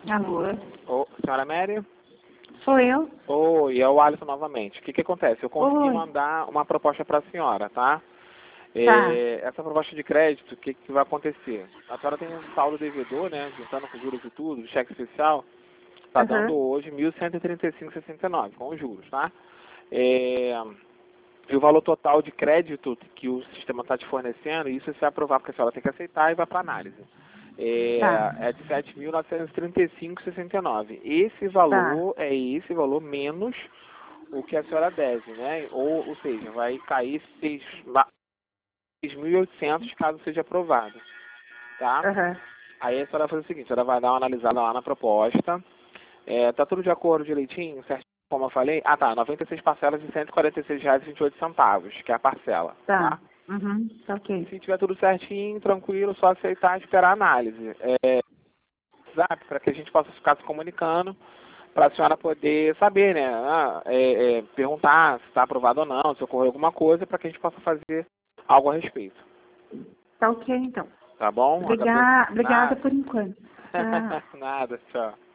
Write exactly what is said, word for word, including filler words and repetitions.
Alô? Ô, senhora Mary? Sou eu? Oi, é o Alisson novamente. O que que acontece? Eu consegui Oi. mandar uma proposta para a senhora, tá? Tá. É, essa proposta de crédito, o que que vai acontecer? A senhora tem um saldo devedor, né? Juntando com juros e tudo, cheque especial, tá dando Aham. hoje mil cento e trinta e cinco vírgula sessenta e nove, com os juros, tá? É, e o valor total de crédito que o sistema está te fornecendo, isso você vai aprovar porque a senhora tem que aceitar e vai para análise. É, Tá. é de sete mil novecentos e trinta e cinco vírgula sessenta e nove. Esse Tá. valor é esse valor menos o que a senhora deve, né? Ou, ou seja, vai cair seis mil e oitocentos caso seja aprovado, tá? Aham. Aí a senhora vai fazer o seguinte, a senhora vai dar uma analisada lá na proposta. É, tá tudo de acordo direitinho, certinho, como eu falei? Ah, tá, noventa e seis parcelas de cento e quarenta e seis reais e vinte e oito centavos, que é a parcela, Tá. tá? Uhum. Tá ok. Se tiver tudo certinho, tranquilo, só aceitar e esperar a análise. É, WhatsApp, para que a gente possa ficar se comunicando, para a senhora poder saber, né? Ah, é, é, perguntar se está aprovado ou não, se ocorreu alguma coisa, para que a gente possa fazer algo a respeito. Tá ok, então. Tá bom? Agradeço. Obrigada, obrigada Nada. por enquanto. Tá. Nada, tchau.